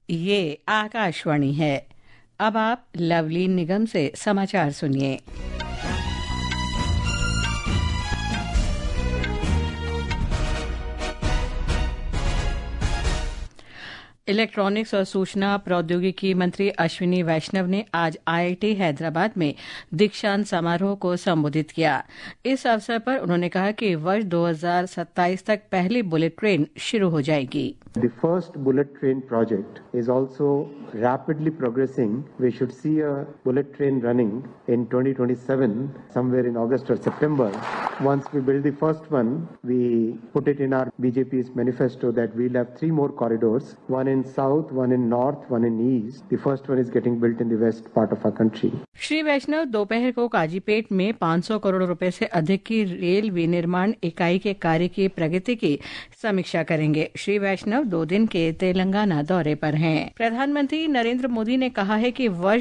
ये आकाशवाणी है। अब आप लवलीन निगम से समाचार सुनिए। इलेक्ट्रॉनिक्स और सूचना प्रौद्योगिकी मंत्री अश्विनी वैष्णव ने आज आईआईटी हैदराबाद में दीक्षांत समारोह को संबोधित किया। इस अवसर पर उन्होंने कहा कि वर्ष 2027 तक पहली बुलेट ट्रेन शुरू हो जाएगी। The first bullet train project is also rapidly progressing. We should see a bullet train running in 2027, somewhere in August or September. Once we build the first one, we put it in our BJP's manifesto that we'll have 3 more corridors, one in south, one in north, one in east. The first one is getting built in the west part of our country. Shri वैष्णव दोपहर को काजीपेट में 500 करोड़ रुपए से अधिक की rail विनिर्माण इकाई के कार्य की प्रगति की समीक्षा करेंगे। श्री वैष्णव 2 दिन के तेलंगाना दौरे पर हैं। प्रधानमंत्री नरेंद्र मोदी ने कहा है कि वर्ष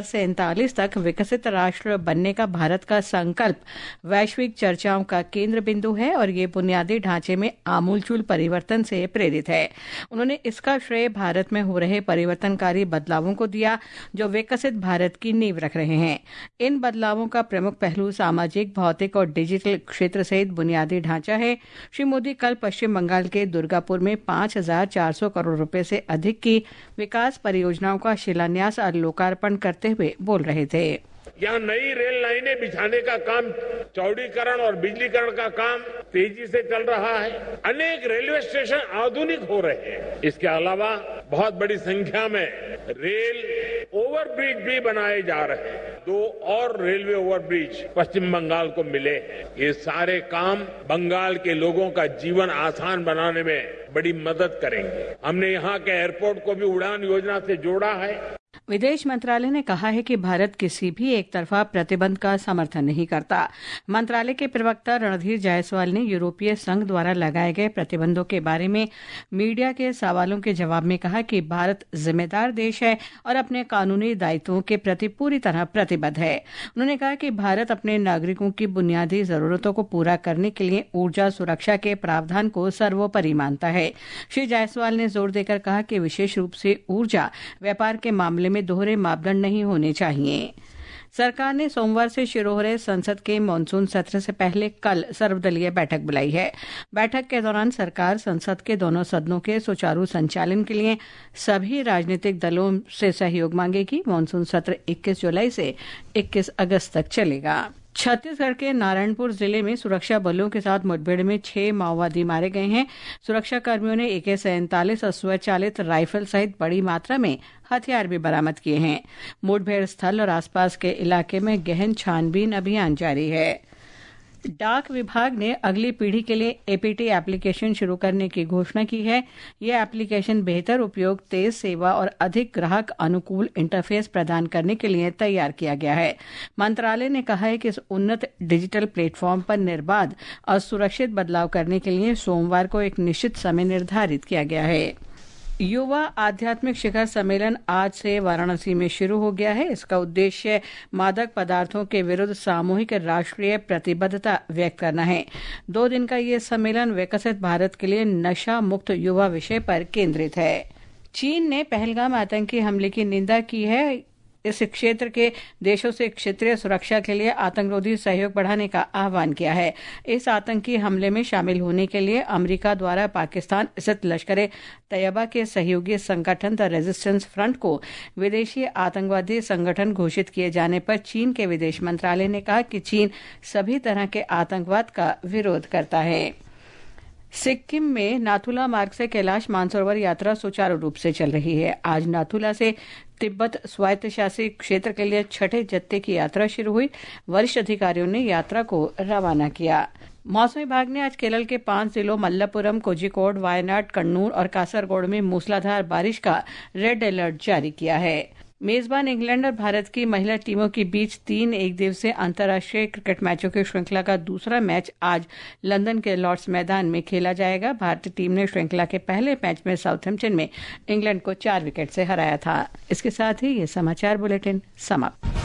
2047 तक विकसित राष्ट्र बनने का भारत का संकल्प वैश्विक चर्चाओं का केंद्र बिंदु है और ये बुनियादी ढांचे में आमूलचूल परिवर्तन से प्रेरित है। उन्होंने इसका श्रेय भारत में हो रहे परिवर्तनकारी बदलावों को दिया जो विकसित भारत की नींव रख रहे हैं। इन बदलावों का प्रमुख पहलू सामाजिक, भौतिक और डिजिटल क्षेत्र सहित बुनियादी ढांचा है। श्री मोदी कल पश्चिम बंगाल के दुर्गापुर में 5,400 करोड़ रुपए से अधिक की विकास परियोजनाओं का शिलान्यास और लोकार्पण करते हुए बोल रहे थे। यहाँ नई रेल लाइनें बिछाने का काम, चौड़ीकरण और बिजलीकरण का काम तेजी से चल रहा है। अनेक रेलवे स्टेशन आधुनिक हो रहे हैं। इसके अलावा बहुत बड़ी संख्या में रेल ओवरब्रिज भी बनाए जा रहे हैं। 2 और रेलवे ओवरब्रिज पश्चिम बंगाल को मिले हैं। ये सारे काम बंगाल के लोगों का जीवन आसान बनाने में बड़ी मदद करेंगे। हमने यहाँ के एयरपोर्ट को भी उड़ान योजना से जोड़ा है। विदेश मंत्रालय ने कहा है कि भारत किसी भी एक तरफा प्रतिबंध का समर्थन नहीं करता। मंत्रालय के प्रवक्ता रणधीर जायसवाल ने यूरोपीय संघ द्वारा लगाए गए प्रतिबंधों के बारे में मीडिया के सवालों के जवाब में कहा कि भारत जिम्मेदार देश है और अपने कानूनी दायित्वों के प्रति पूरी तरह प्रतिबद्ध है। उन्होंने कहा कि भारत अपने नागरिकों की बुनियादी जरूरतों को पूरा करने के लिए ऊर्जा सुरक्षा के प्रावधान को सर्वोपरि मानता है। श्री जायसवाल ने जोर देकर कहा कि विशेष रूप से ऊर्जा व्यापार के मामले में दोहरे मापदंड नहीं होने चाहिए। सरकार ने सोमवार से शुरू हो रहे संसद के मानसून सत्र से पहले कल सर्वदलीय बैठक बुलाई है। बैठक के दौरान सरकार संसद के दोनों सदनों के सुचारू संचालन के लिए सभी राजनीतिक दलों से सहयोग मांगेगी। मानसून सत्र 21 जुलाई से 21 अगस्त तक चलेगा। छत्तीसगढ़ के नारायणपुर जिले में सुरक्षा बलों के साथ मुठभेड़ में 6 माओवादी मारे गए हैं। सुरक्षा कर्मियों ने AK-47 और स्वचालित राइफल सहित बड़ी मात्रा में हथियार भी बरामद किए हैं। मुठभेड़ स्थल और आसपास के इलाके में गहन छानबीन अभियान जारी है। डाक विभाग ने अगली पीढ़ी के लिए APT एप्लीकेशन शुरू करने की घोषणा की है। यह एप्लीकेशन बेहतर उपयोग, तेज सेवा और अधिक ग्राहक अनुकूल इंटरफेस प्रदान करने के लिए तैयार किया गया है। मंत्रालय ने कहा है कि इस उन्नत डिजिटल प्लेटफॉर्म पर निर्बाध और सुरक्षित बदलाव करने के लिए सोमवार को एक निश्चित समय निर्धारित किया गया है। युवा आध्यात्मिक शिखर सम्मेलन आज से वाराणसी में शुरू हो गया है। इसका उद्देश्य मादक पदार्थों के विरुद्ध सामूहिक राष्ट्रीय प्रतिबद्धता व्यक्त करना है। 2 दिन का ये सम्मेलन विकसित भारत के लिए नशा मुक्त युवा विषय पर केंद्रित है। चीन ने पहलगाम आतंकी हमले की निंदा की है। इस क्षेत्र के देशों से क्षेत्रीय सुरक्षा के लिए आतंकरोधी सहयोग बढ़ाने का आह्वान किया है। इस आतंकी हमले में शामिल होने के लिए अमेरिका द्वारा पाकिस्तान स्थित लश्कर-ए-तैयबा के सहयोगी संगठन द रेजिस्टेंस फ्रंट को विदेशी आतंकवादी संगठन घोषित किए जाने पर चीन के विदेश मंत्रालय ने कहा कि चीन सभी तरह के आतंकवाद का विरोध करता है। सिक्किम में नाथुला मार्ग से कैलाश मानसरोवर यात्रा सुचारू रूप से चल रही है। आज नाथुला से तिब्बत स्वायत्तशासित क्षेत्र के लिए 6ठे जत्थे की यात्रा शुरू हुई। वरिष्ठ अधिकारियों ने यात्रा को रवाना किया। मौसम विभाग ने आज केरल के 5 जिलों मल्लपुरम, कोझिकोड, वायनाड, कन्नूर और कासरगोड में मूसलाधार बारिश का रेड अलर्ट जारी किया है। मेजबान इंग्लैंड और भारत की महिला टीमों के बीच 3 एकदिवसीय अंतर्राष्ट्रीय क्रिकेट मैचों की श्रृंखला का दूसरा मैच आज लंदन के लॉर्ड्स मैदान में खेला जाएगा। भारतीय टीम ने श्रृंखला के पहले मैच में साउथहैम्पटन में इंग्लैंड को 4 विकेट से हराया था। इसके साथ ही ये समाचार बुलेटिन समाप्त।